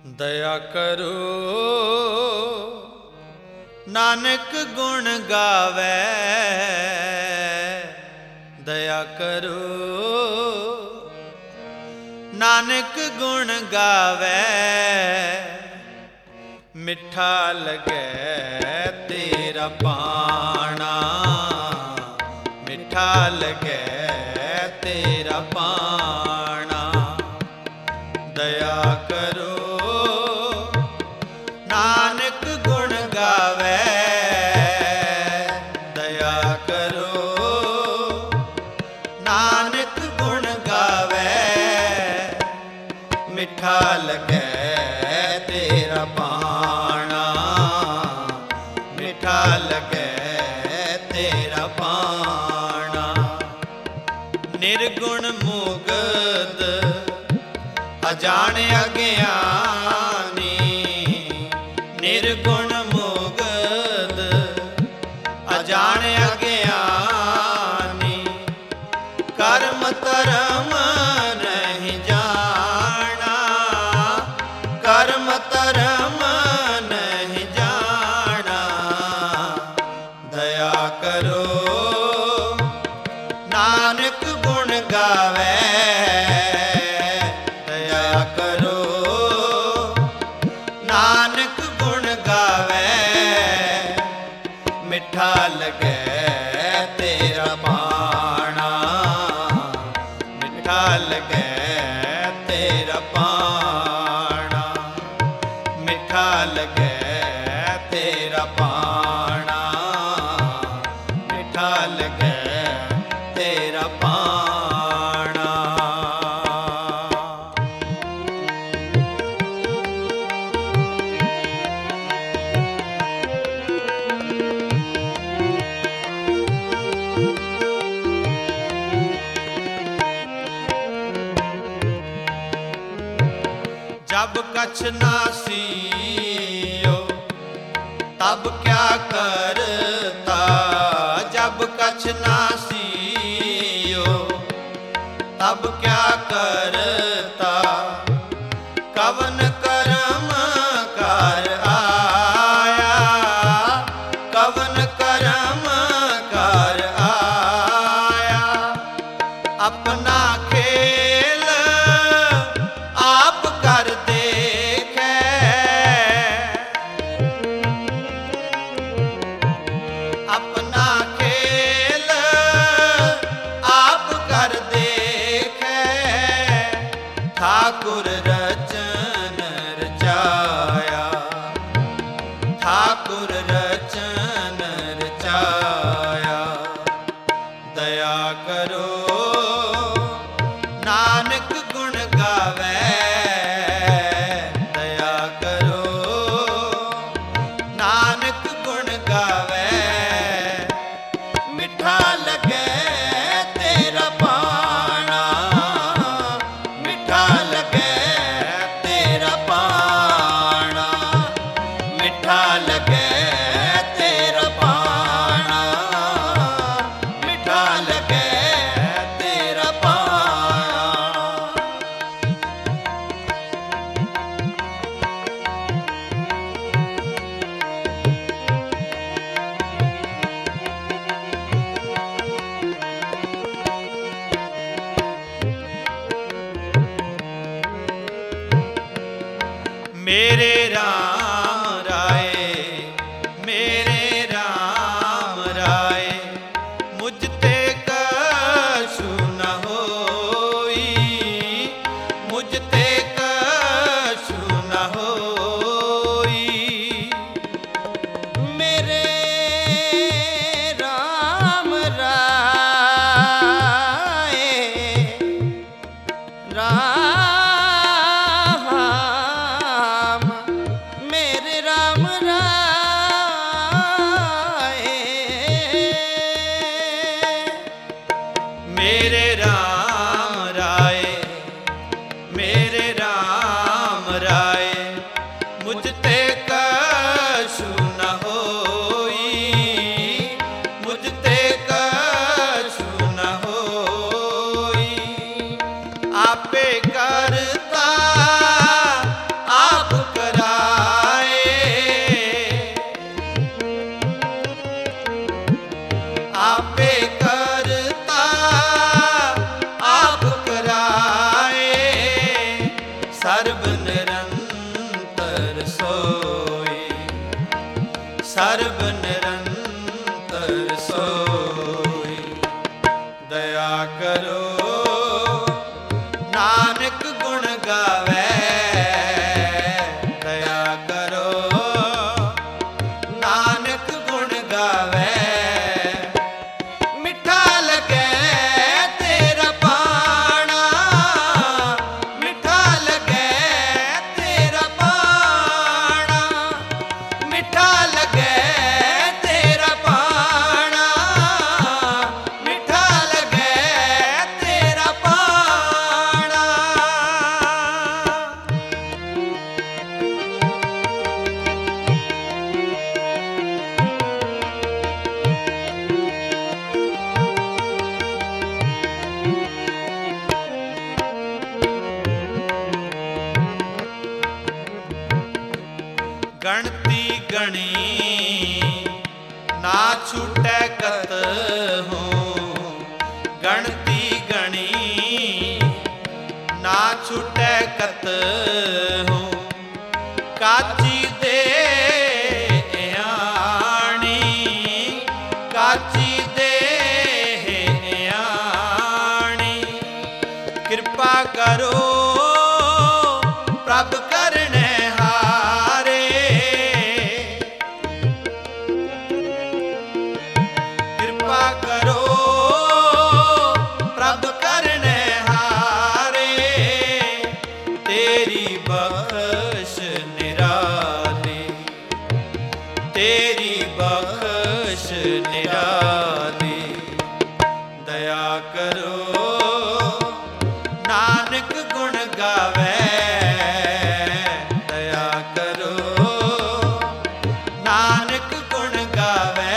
ਦਇਆ ਕਰੋ ਨਾਨਕ ਗੁਣ ਗਾਵੇ, ਦਇਆ ਕਰੋ ਨਾਨਕ ਗੁਣ ਗਾਵੇ। ਮਿੱਠਾ ਲਗੈ ਤੇਰਾ ਬਾਣਾ, ਮਿੱਠਾ ਲਗੈ ਤੇਰਾ ਬਾਣਾ। ਦਇਆ ਕਰੋ ਨਾਨਕ ਗੁਣ ਗਾਵੇ, ਦਇਆ ਕਰੋ ਨਾਨਕ ਗੁਣ ਗਾਵੇ। ਮਿੱਠਾ ਲਗੈ ਤੇਰਾ ਬਾਣਾ, ਮਿੱਠਾ ਲਗੈ ਤੇਰਾ ਬਾਣਾ। ਨਿਰਗੁਣ ਮੁਗਧ ਅਜਾਣ ਅਗਿਆਨੀ, ਨਿਰਗੁਣ ਮੁਗਧ ਅਜਾਣ ਅਗਿਆਨੀ। ਕਰਮ ਧਰਮ ਨਹੀਂ ਜਾਣਾ, ਕਰਮ ਧਰਮ ਨਹੀਂ ਜਾਣਾ। ਦਇਆ ਕਰੋ ਨਾਨਕ ਗੁਣ ਗਾਵੇ, ਦਇਆ ਕਰੋ ਨਾਨਕ ਗੁਣ ਗਾਵੇ। ਮਿੱਠਾ ਲਗੈ ਤੇਰਾ ਬਾਣਾ, ਮਿੱਠਾ ਲਗੈ ਤੇਰਾ ਬਾਣਾ, ਮਿੱਠਾ ਲਗੈ ਤੇਰਾ ਬਾਣਾ, ਮਿੱਠਾ ਲਗੈ ਤੇਰਾ ਬਾਣਾ। जब कछ ना सीयो तब क्या करता, जब कछ ना सीयो तब क्या करता। कवन करम कर आया, कवन करम कर आया। अपना खेल आप कर देखे, अपना खेल आप कर देखे। ठाकुर रचन रचाया, ठाकुर रचन रचाया। दया करो नानक गुण गावे, दया करो नानक गुण गावे। मिठा लगे तेरा बाणा, मिठा लगे तेरा बाणा, मिठा लगे तेरा बाणा, मिठा लगे तेरा बाणा। मेरे राम राय, मेरे राम राय। मुझ ते कछु न होई, मुझ ते कछु न होई। मेरे राम राय, राम मेरे राम राय। मेरे राम राय, मेरे राम राय। मुझ ते कछु न होई, मुझ ते कछु न होई। आपे करता आप ਸਰਬ ਨਿਰੰਤਰ ਸੋਈ, ਸਰਬ ਨਿਰੰਤਰ ਸੋਈ। ਦਇਆ ਕਰੋ ਨਾਨਕ ਗੁਣ ਗਾਵੇ, ਦਇਆ ਕਰੋ ਨਾਨਕ ਗੁਣ ਗਾਵੇ। ਮਿੱਠਾ ਲੱਗੇ ਤੇਰਾ ਪਾਣਾ, ਮਿੱਠਾ ਲੱਗੇ ਤੇਰਾ ਪਾਣਾ, ਮਿੱਠਾ ਲੱਗੇ ਤੇਰਾ ਪਾਣਾ, ਮਿੱਠਾ ਲੱਗੇ ਤੇਰਾ ਪਾਣਾ। ਗਣਤੀ ਗਣੀ ਨਾ ਛੂਟੈ ਕਤਹੁ, ਗਣਤੀ ਗਣੀ ਨਾ ਛੂਟੈ ਕਤਹੁ। ਕਾਚੀ ਦੇ ਆਣੀ, ਕਾਚੀ ਦੇ ਆਣੀ। ਕਿਰਪਾ ਕਰੋ ਪ੍ਰਭ ਕਰਨੇ ਹਾਰੇ, ਕਿਰਪਾ ਕਰੋ ਪ੍ਰਭ ਕਰਨੇ ਹਾਰੇ। ਤੇਰੀ ਬਖਸ਼ ਨਿਰਾਲੀ, ਤੇਰੀ ਬਖਸ਼ ਨਿਰਾਲੀ। ਦਇਆ ਕਰੋ ਨਾਨਕ ਗੁਣ ਗਾਵੇ, ਦਇਆ ਕਰੋ ਨਾਨਕ ਗੁਣ ਗਾਵੇ।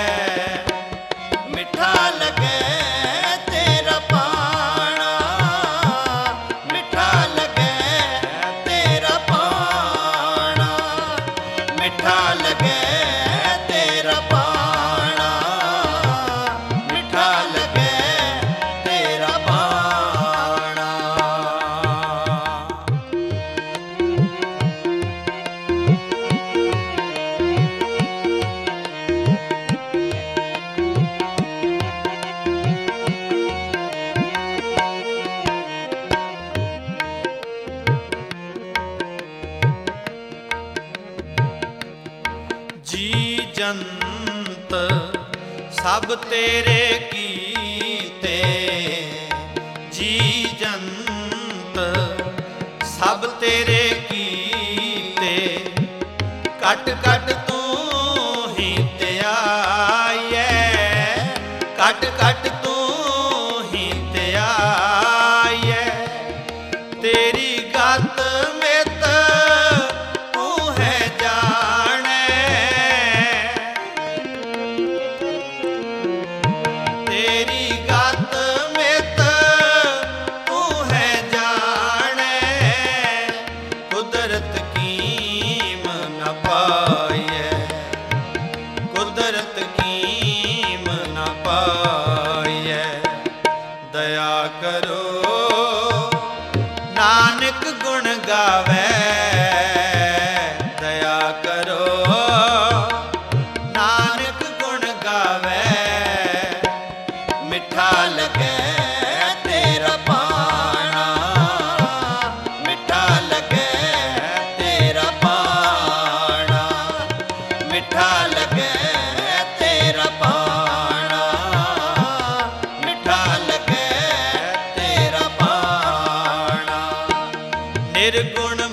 ਮਿੱਠਾ ਲੱਗੇ ਤੇਰਾ ਪਾਣਾ, ਮਿੱਠਾ ਲੱਗੇ ਤੇਰਾ ਪਾਣਾ, ਮਿੱਠਾ ਲੱਗੇ ਤੇਰਾ ਪਾਣਾ, ਮਿੱਠਾ ਲੱਗੇ ਤੇਰਾ ਪਾਣਾ। ਜੀ ਜੰਤ ਸਭ ਤੇਰੇ ਕੀਤੇ, ਜੀ ਜੰਤ ਸਭ ਤੇਰੇ ਕੀਤੇ। ਕਟ ਕਟ ਤੂੰ ਹੀ ਧਿਆਈਐ, ਕਟ ਕਟ ਤੂੰ ਹੀ ਧਿਆਈਐ। ਤੇਰੀ ਗਤ ਮਿਤ ਤੂੰ ਹੈ ਜਾਣੈ, ਤੇਰੀ ਗਤ ਮਿਤ ਤੂੰ ਹੈ ਜਾਣੈ। ਕੁਦਰਤ ਕੀਮ ਨ ਪਾਈਐ, ਕੁਦਰਤ ਕੀਮ ਨ ਪਾਈਐ। ਦਇਆ ਕਰੋ ਨਾਨਕ ਗੁਣ ਗਾਵੇ, ਦਇਆ ਕਰੋ ਨਾਨਕ ਗੁਣ ਗਾਵੇ। ਮਿੱਠਾ ਲੱਗੇ ਤੇਰਾ ਪਾਣਾ, ਮਿੱਠਾ ਲੱਗੇ ਤੇਰਾ ਪਾਣਾ, ਮਿੱਠਾ ਲੱਗੇ ਤੇਰਾ ਪਾਣਾ, ਮਿੱਠਾ ਲੱਗੇ ਤੇਰਾ ਪਾਣਾ। ਨਿਰਗੁਣ